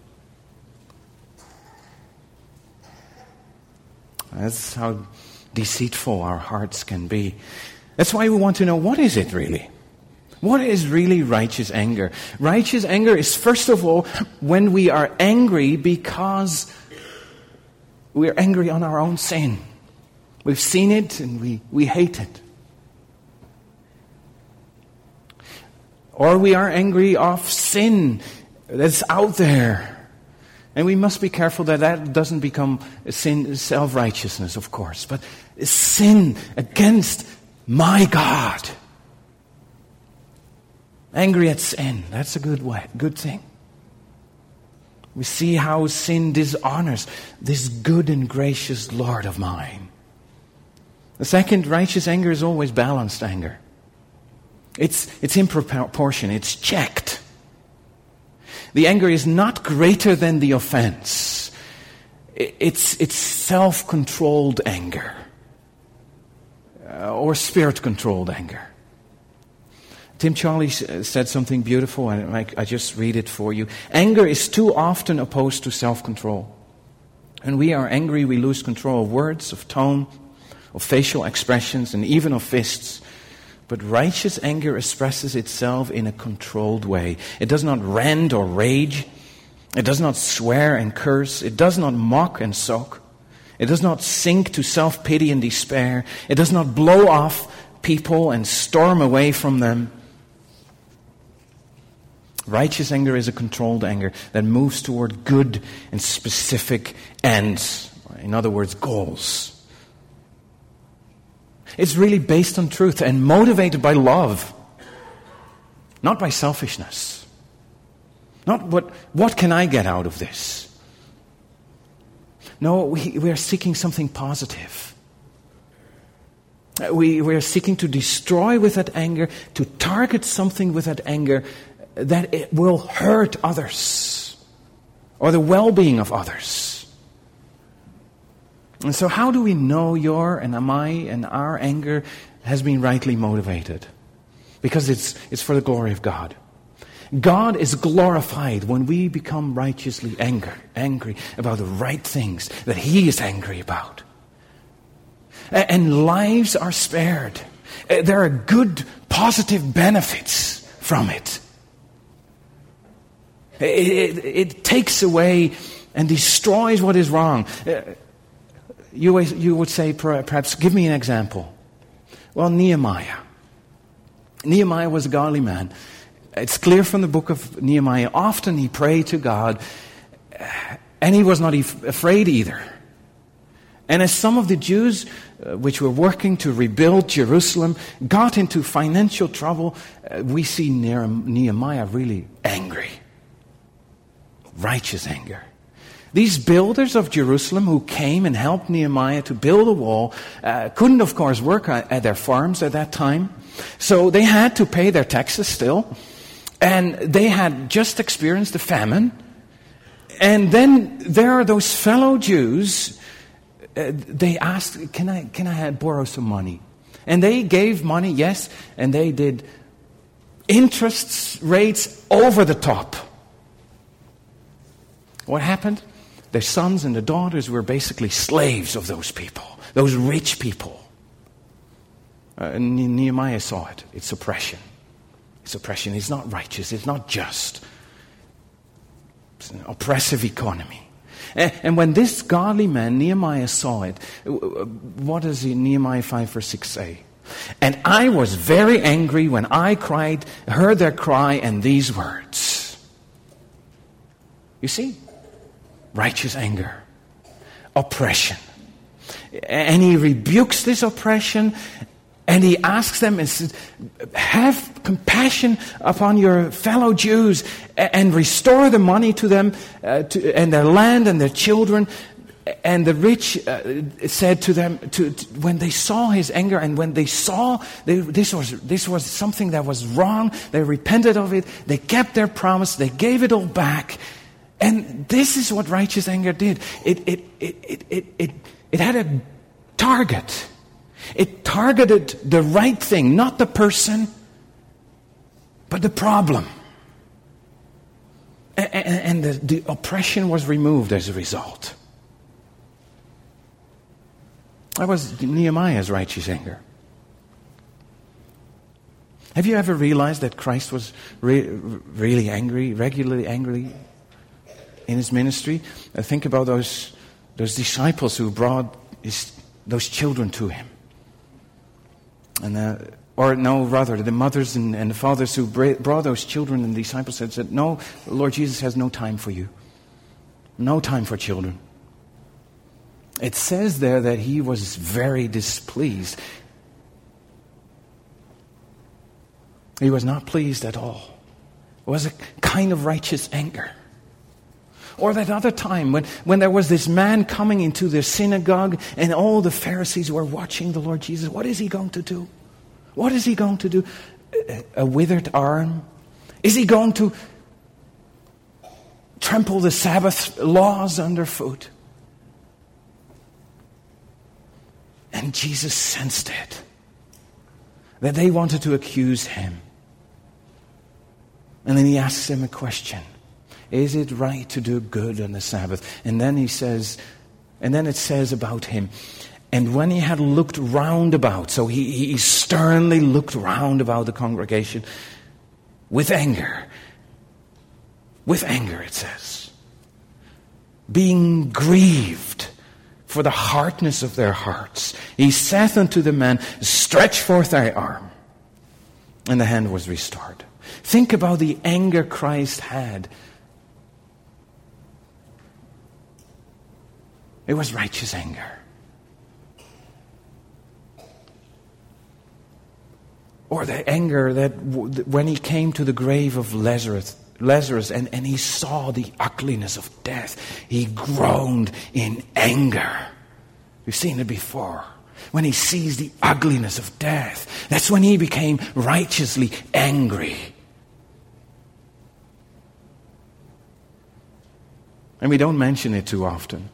That's how deceitful our hearts can be. That's why we want to know, what is it really? What is really righteous anger? Righteous anger is, first of all, when we are angry because we are angry on our own sin. We've seen it and we, we hate it. Or we are angry of sin that's out there. And we must be careful that that doesn't become sin, self-righteousness, of course. But sin against my God. Angry at sin, that's a good way, good thing. We see how sin dishonors this good and gracious Lord of mine. The second, righteous anger is always balanced anger. It's, it's in proportion, it's checked. The anger is not greater than the offense. It's, it's self-controlled anger. Uh, or spirit-controlled anger. Tim Charlie said something beautiful, and I, I just read it for you. Anger is too often opposed to self-control. When we are angry, we lose control of words, of tone, of facial expressions, and even of fists. But righteous anger expresses itself in a controlled way. It does not rant or rage. It does not swear and curse. It does not mock and sulk. It does not sink to self-pity and despair. It does not blow off people and storm away from them. Righteous anger is a controlled anger that moves toward good and specific ends. In other words, goals. It's really based on truth and motivated by love, not by selfishness. Not what, what can I get out of this? No, we, we are seeking something positive. We, we are seeking to destroy with that anger, to target something with that anger that it will hurt others or the well-being of others. And so how do we know your and my and our anger has been rightly motivated? Because it's, it's for the glory of God. God is glorified when we become righteously angry, angry about the right things that He is angry about. And lives are spared. There are good, positive benefits from it. It, it, it takes away and destroys what is wrong. You, you would say, perhaps, give me an example. Well, Nehemiah. Nehemiah was a godly man. It's clear from the book of Nehemiah. Often he prayed to God. And he was not af- afraid either. And as some of the Jews uh, which were working to rebuild Jerusalem got into financial trouble, uh, we see Nehemiah really angry. Righteous anger. These builders of Jerusalem who came and helped Nehemiah to build a wall uh, couldn't, of course, work at their farms at that time. So they had to pay their taxes still. And they had just experienced a famine. And then there are those fellow Jews. Uh, they asked, can I, can I borrow some money? And they gave money, yes. And they did interest rates over the top. What happened? Their sons and their daughters were basically slaves of those people, those rich people. Uh, and Nehemiah saw it. It's oppression. It's oppression. It's not righteous. It's not just. It's an oppressive economy. And, and when this godly man, Nehemiah, saw it, what does Nehemiah five verse six say? And I was very angry when I cried, heard their cry and these words. You see? Righteous anger, oppression. And he rebukes this oppression and he asks them and says, have compassion upon your fellow Jews and restore the money to them uh, to, and their land and their children. And the rich uh, said to them, to, to, when they saw his anger and when they saw they, this was this was something that was wrong, they repented of it, they kept their promise, they gave it all back. And this is what righteous anger did. It, it, it, it, it, it, it had a target. It targeted the right thing, not the person, but the problem. And, and the, the oppression was removed as a result. That was Nehemiah's righteous anger. Have you ever realized that Christ was re- really angry, regularly angry in his ministry? Uh, think about those those disciples who brought his, those children to him. And uh, or no, rather, the mothers and, and the fathers who brought those children and disciples said, said, no, Lord Jesus has no time for you. No time for children. It says there that he was very displeased. He was not pleased at all. It was a kind of righteous anger. Or that other time when, when there was this man coming into the synagogue and all the Pharisees were watching the Lord Jesus. What is he going to do? What is he going to do? A, a withered arm? Is he going to trample the Sabbath laws underfoot? And Jesus sensed it. That they wanted to accuse him. And then he asks them a question. Is it right to do good on the Sabbath? And then he says, and then it says about him, and when he had looked round about, so he, he sternly looked round about the congregation with anger. With anger, it says. Being grieved for the hardness of their hearts. He saith unto the man, stretch forth thy arm. And the hand was restored. Think about the anger Christ had. It was righteous anger. Or the anger that w- when he came to the grave of Lazarus, Lazarus and, and he saw the ugliness of death, he groaned in anger. We've seen it before. When he sees the ugliness of death, that's when he became righteously angry. And we don't mention it too often.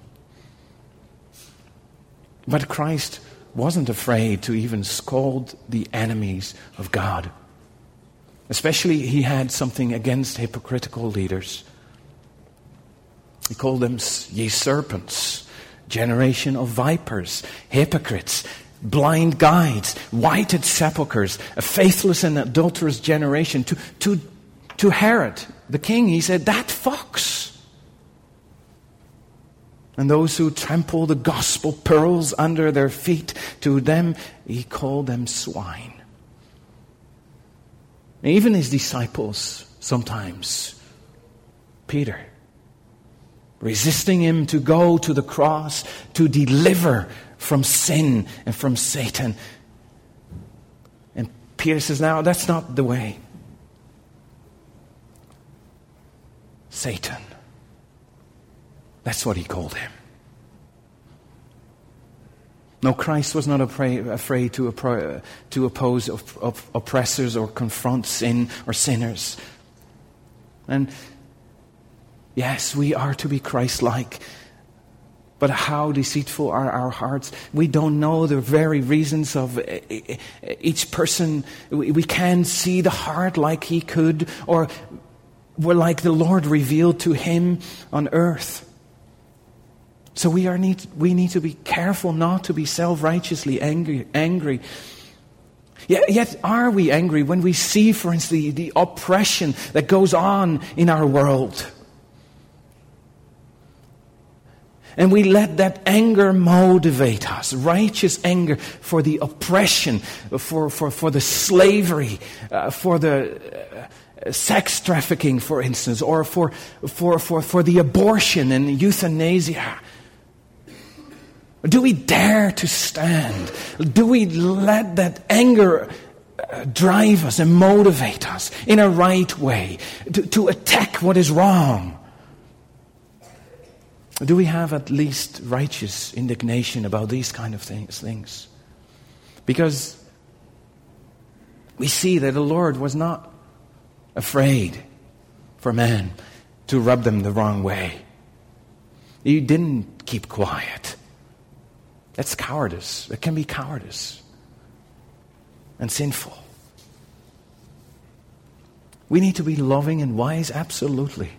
But Christ wasn't afraid to even scold the enemies of God. Especially he had something against hypocritical leaders. He called them ye serpents, generation of vipers, hypocrites, blind guides, whited sepulchres, a faithless and adulterous generation. To, to, to Herod, the king, he said, that fox. And those who trample the gospel pearls under their feet, to them he called them swine. And even his disciples sometimes, Peter, resisting him to go to the cross to deliver from sin and from Satan. And Peter says, "No, that's not the way." Satan. That's what he called him. No, Christ was not afraid to, oppro- to oppose op- op- oppressors or confront sin or sinners. And yes, we are to be Christ-like. But how deceitful are our hearts? We don't know the very reasons of each person. We can't see the heart like he could, or like the Lord revealed to him on earth. So we are need we need to be careful not to be self-righteously angry. angry. Yet, yet are we angry when we see, for instance, the, the oppression that goes on in our world? And we let that anger motivate us, righteous anger for the oppression, for, for, for the slavery, uh, for the uh, sex trafficking, for instance, or for, for, for, for the abortion and euthanasia. Do we dare to stand? Do we let that anger uh, drive us and motivate us in a right way to, to attack what is wrong? Do we have at least righteous indignation about these kind of things? things? Because we see that the Lord was not afraid for man to rub them the wrong way. He didn't keep quiet. That's cowardice. It can be cowardice and sinful. We need to be loving and wise, absolutely.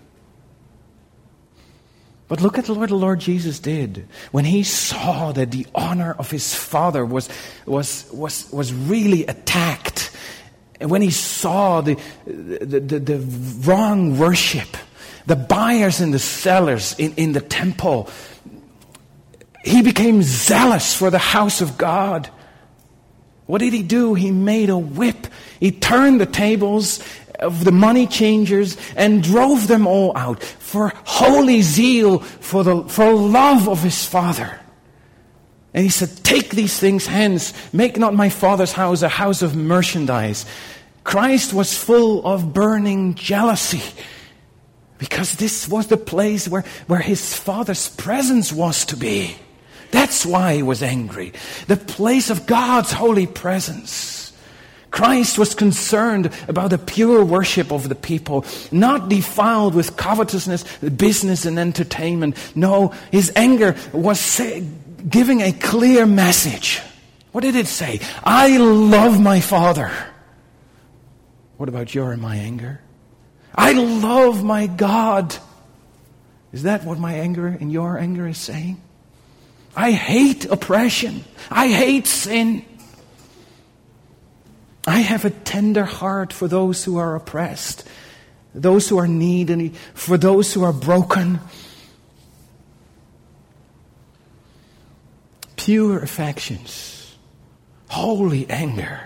But look at what the Lord Jesus did when he saw that the honor of his Father was was was was really attacked, and when he saw the the, the, the wrong worship, the buyers and the sellers in, in the temple. He became zealous for the house of God. What did he do? He made a whip. He turned the tables of the money changers and drove them all out for holy zeal, for the for love of his Father. And he said, "Take these things hence. Make not my Father's house a house of merchandise." Christ was full of burning jealousy, because this was the place where, where his Father's presence was to be. That's why he was angry. The place of God's holy presence. Christ was concerned about the pure worship of the people, not defiled with covetousness, business and entertainment. No, his anger was say, giving a clear message. What did it say? I love my Father. What about your and my anger? I love my God. Is that what my anger and your anger is saying? I hate oppression. I hate sin. I have a tender heart for those who are oppressed, those who are needy, for those who are broken. Pure affections, holy anger,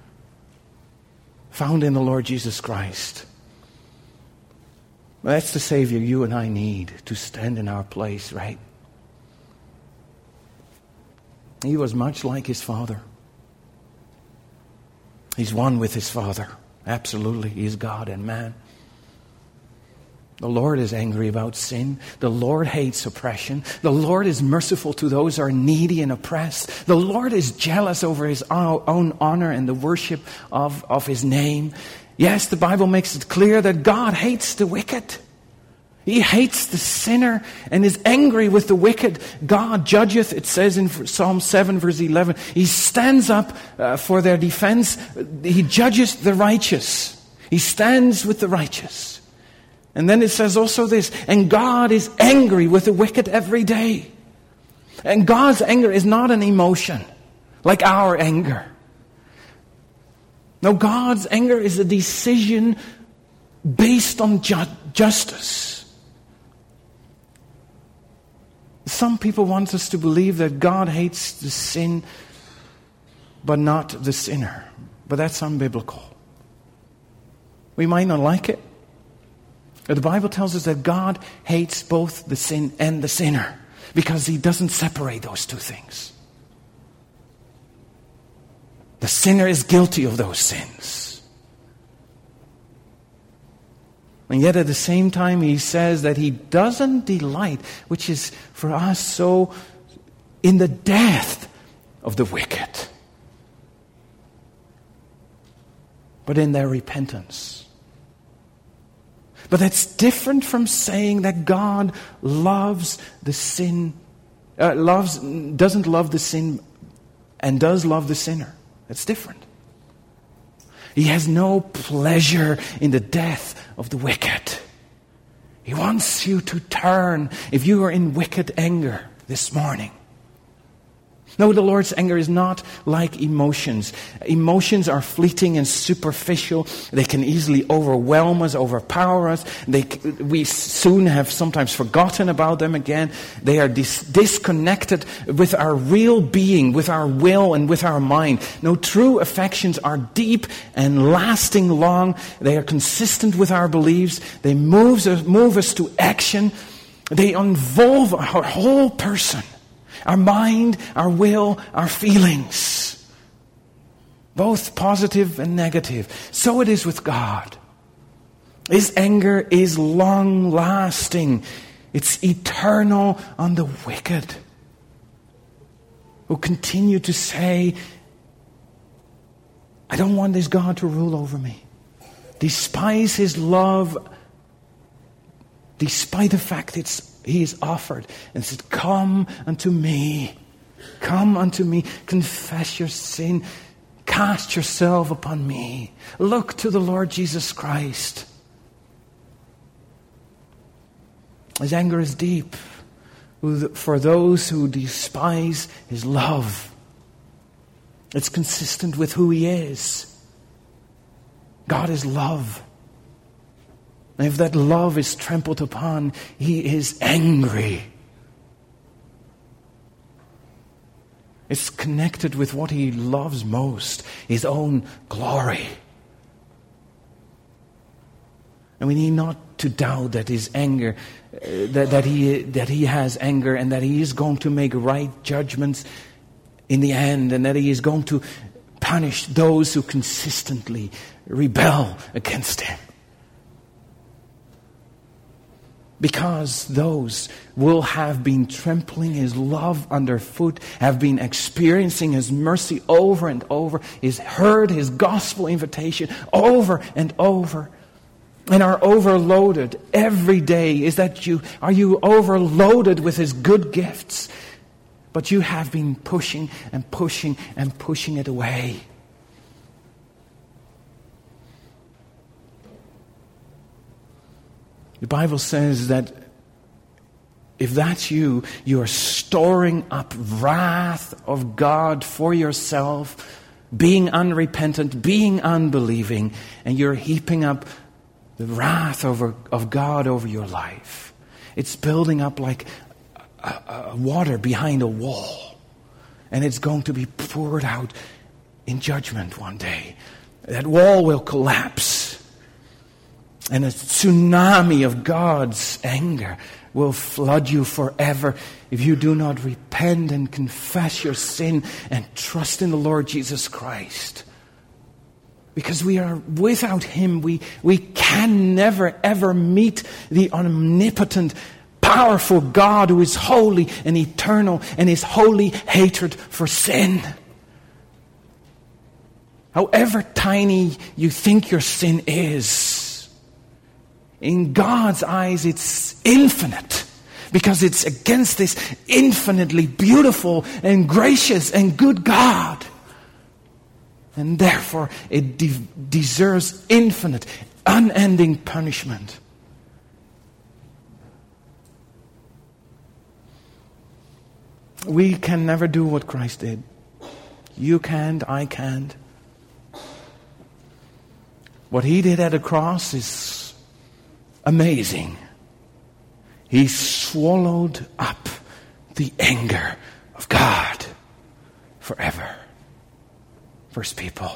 found in the Lord Jesus Christ. Well, that's the Savior you and I need to stand in our place, right? He was much like his Father. He's one with his Father. Absolutely. He is God and man. The Lord is angry about sin. The Lord hates oppression. The Lord is merciful to those who are needy and oppressed. The Lord is jealous over his own honor and the worship of, of his name. Yes, the Bible makes it clear that God hates the wicked. He hates the sinner and is angry with the wicked. God judgeth, it says in Psalm seven verse eleven. He stands up uh, for their defense. He judges the righteous. He stands with the righteous. And then it says also this, and God is angry with the wicked every day. And God's anger is not an emotion like our anger. No, God's anger is a decision based on ju- justice. Some people want us to believe that God hates the sin, but not the sinner. But that's unbiblical. We might not like it. The Bible tells us that God hates both the sin and the sinner because he doesn't separate those two things. The sinner is guilty of those sins. And yet at the same time he says that he doesn't delight, which is for us so, in the death of the wicked, but in their repentance. But that's different from saying that God loves the sin, uh, loves doesn't love the sin and does love the sinner. That's different. He has no pleasure in the death of the wicked. He wants you to turn if you are in wicked anger this morning. No, the Lord's anger is not like emotions. Emotions are fleeting and superficial. They can easily overwhelm us, overpower us. They, we soon have sometimes forgotten about them again. They are dis- disconnected with our real being, with our will and with our mind. No, true affections are deep and lasting long. They are consistent with our beliefs. They move us, move us to action. They involve our whole person. Our mind, our will, our feelings. Both positive and negative. So it is with God. His anger is long-lasting. It's eternal on the wicked, who continue to say, I don't want this God to rule over me. Despise His love, despite the fact it's He is offered and said, come unto me. Come unto me. Confess your sin. Cast yourself upon me. Look to the Lord Jesus Christ. His anger is deep for those who despise His love. It's consistent with who He is. God is love. And if that love is trampled upon, He is angry. It's connected with what He loves most, His own glory. And we need not to doubt that His anger, uh, that, that, he, that He has anger and that He is going to make right judgments in the end and that He is going to punish those who consistently rebel against Him. Because those will have been trampling His love underfoot, have been experiencing His mercy over and over, has heard His gospel invitation over and over, and are overloaded every day. Is that you? Are you overloaded with His good gifts? But you have been pushing and pushing and pushing it away. The Bible says that if that's you, you are storing up wrath of God for yourself, being unrepentant, being unbelieving, and you're heaping up the wrath over, of God over your life. It's building up like a, a water behind a wall, and it's going to be poured out in judgment one day. That wall will collapse. And a tsunami of God's anger will flood you forever if you do not repent and confess your sin and trust in the Lord Jesus Christ. Because we are without Him, we, we can never ever meet the omnipotent, powerful God who is holy and eternal and His holy hatred for sin. However tiny you think your sin is, in God's eyes, it's infinite because it's against this infinitely beautiful and gracious and good God. And therefore, it de- deserves infinite, unending punishment. We can never do what Christ did. You can't, I can't. What He did at the cross is amazing. He swallowed up the anger of God forever. First people.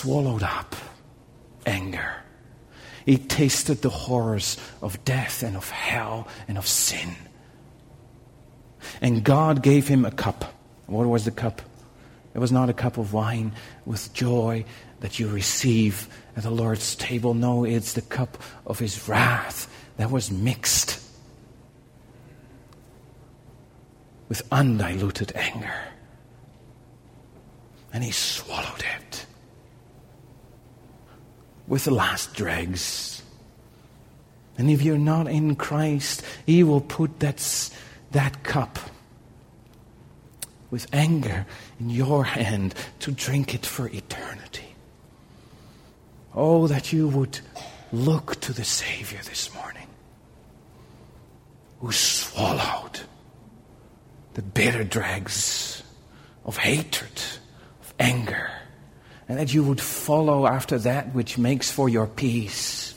swallowed up anger. He tasted the horrors of death and of hell and of sin. And God gave him a cup. What was the cup? It was not a cup of wine with joy that you receive at the Lord's table. No, it's the cup of his wrath that was mixed with undiluted anger. And he swallowed it with the last dregs. And if you're not in Christ, he will put that, that cup with anger in your hand to drink it for eternity. Oh, that you would look to the Savior this morning, who swallowed the bitter dregs of hatred, of anger, and that you would follow after that which makes for your peace.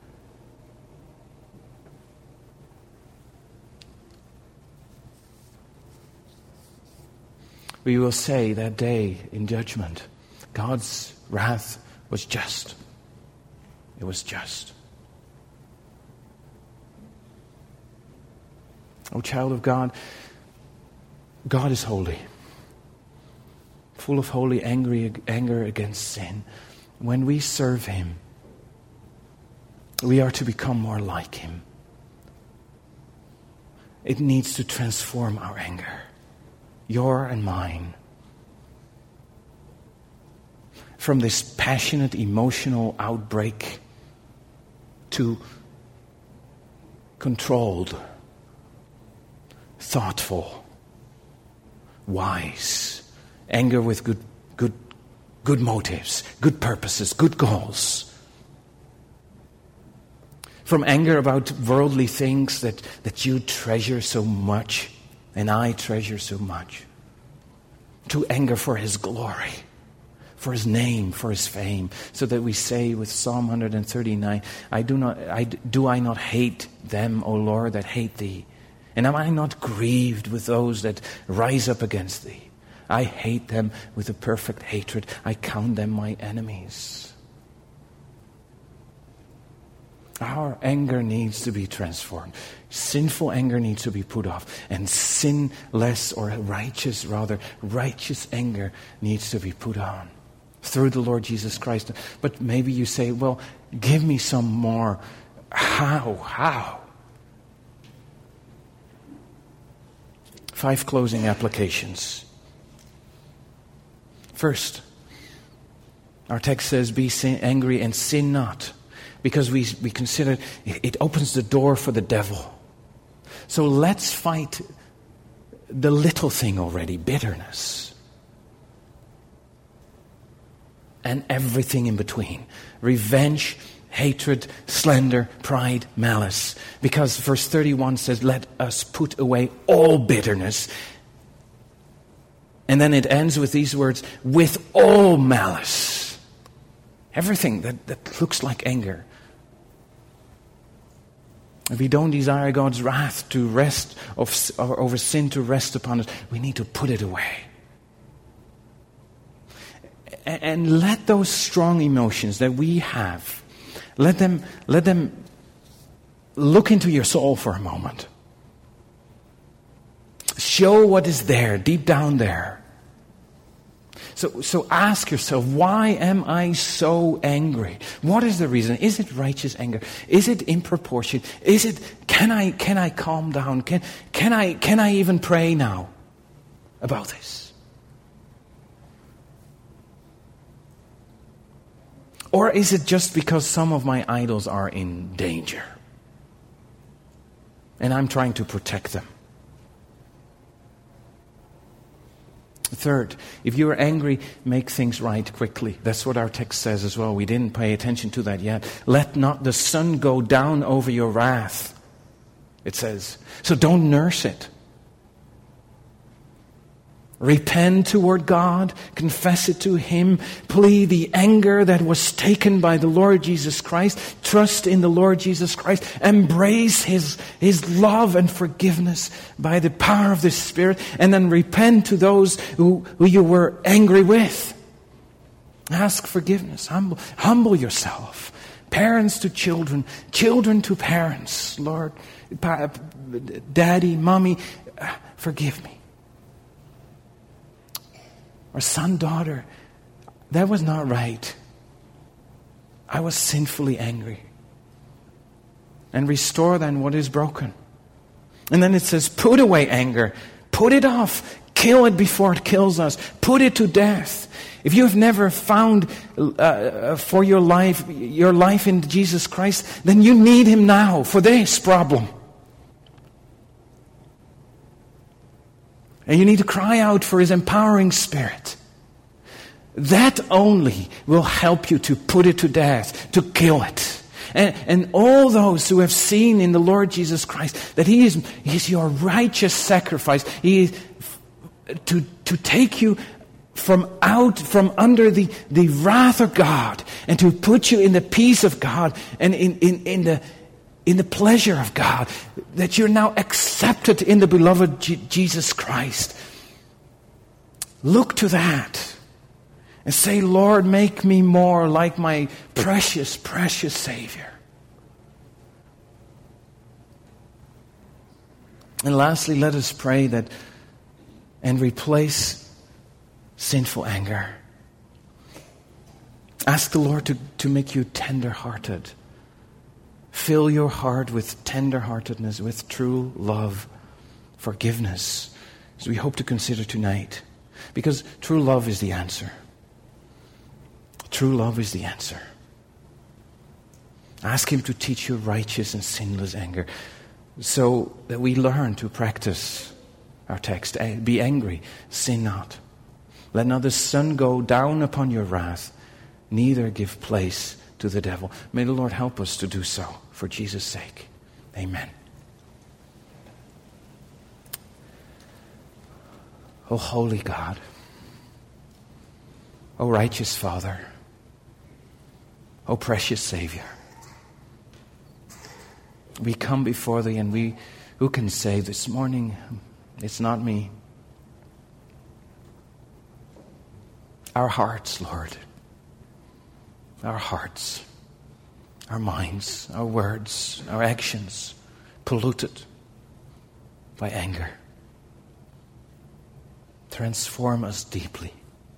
We will say that day in judgment, God's wrath was just. It was just. Oh, child of God, God is holy, full of holy angry, anger against sin. When we serve him, we are to become more like him. It needs to transform our anger, your and mine, from this passionate, emotional outbreak to controlled, thoughtful, wise, anger with good, good, good motives, good purposes, good goals. From anger about worldly things that, that you treasure so much and I treasure so much, to anger for his glory, for his name, for his fame, so that we say with Psalm one thirty-nine, I do not, I, do I not hate them, O Lord, that hate thee? And am I not grieved with those that rise up against thee? I hate them with a perfect hatred. I count them my enemies. Our anger needs to be transformed. Sinful anger needs to be put off. And sinless, or righteous rather, righteous anger needs to be put on through the Lord Jesus Christ. But maybe you say, well, give me some more. How? How? Five closing applications. First, our text says, be sin- angry and sin not. Because we, we consider it, it opens the door for the devil. So let's fight the little thing already, bitterness. And everything in between. Revenge, hatred, slander, pride, malice. Because verse thirty-one says, let us put away all bitterness. And then it ends with these words, with all malice. Everything that, that looks like anger. If we don't desire God's wrath to rest, of, or over sin to rest upon us, we need to put it away. And, and let those strong emotions that we have, let them, let them look into your soul for a moment. Show what is there, deep down there. So, so ask yourself, why am I so angry? What is the reason? Is it righteous anger? Is it in proportion? Is it, can I, can I calm down? Can, can I, can I even pray now about this? Or is it just because some of my idols are in danger and I'm trying to protect them? Third, if you are angry, make things right quickly. That's what our text says as well. We didn't pay attention to that yet. Let not the sun go down over your wrath, it says. So don't nurse it. Repent toward God, confess it to Him, plead the anger that was taken by the Lord Jesus Christ, trust in the Lord Jesus Christ, embrace His, His love and forgiveness by the power of the Spirit, and then repent to those who, who you were angry with. Ask forgiveness. Humble, humble yourself. Parents to children, children to parents. Lord, pa, Daddy, Mommy, uh, forgive me. Or son, daughter, that was not right. I was sinfully angry. And restore then what is broken. And then it says, put away anger. Put it off. Kill it before it kills us. Put it to death. If you have never found uh, for your life, your life in Jesus Christ, then you need Him now for this problem. And you need to cry out for His empowering Spirit. That only will help you to put it to death, to kill it. And, and all those who have seen in the Lord Jesus Christ that He is, he is your righteous sacrifice. He is to, to take you from out, from under the, the wrath of God and to put you in the peace of God and in, in, in the in the pleasure of God, that you're now accepted in the beloved G- Jesus Christ. Look to that and say, Lord, make me more like my precious, precious Savior. And lastly, let us pray that and replace sinful anger. Ask the Lord to, to make you tender-hearted. Fill your heart with tender-heartedness, with true love, forgiveness, as we hope to consider tonight. Because true love is the answer. True love is the answer. Ask Him to teach you righteous and sinless anger, so that we learn to practice our text. Be angry, sin not. Let not the sun go down upon your wrath, neither give place to the devil. May the Lord help us to do so for Jesus' sake. Amen. O holy God, O righteous Father, O precious Savior, we come before Thee, and we who can say this morning, it's not me. Our hearts, Lord, our hearts, our minds, our words, our actions, polluted by anger. Transform us deeply.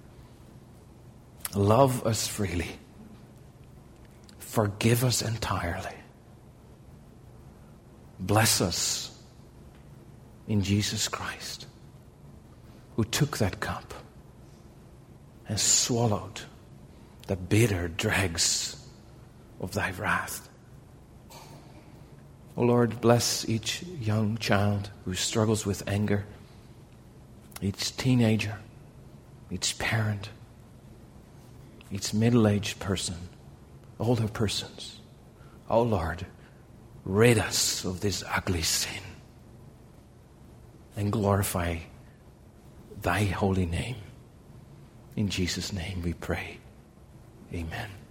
Love us freely. Forgive us entirely. Bless us in Jesus Christ, who took that cup and swallowed the bitter dregs of Thy wrath. O Lord, bless each young child who struggles with anger, each teenager, each parent, each middle-aged person, older persons. O Lord, rid us of this ugly sin and glorify Thy holy name. In Jesus' name we pray. Amen.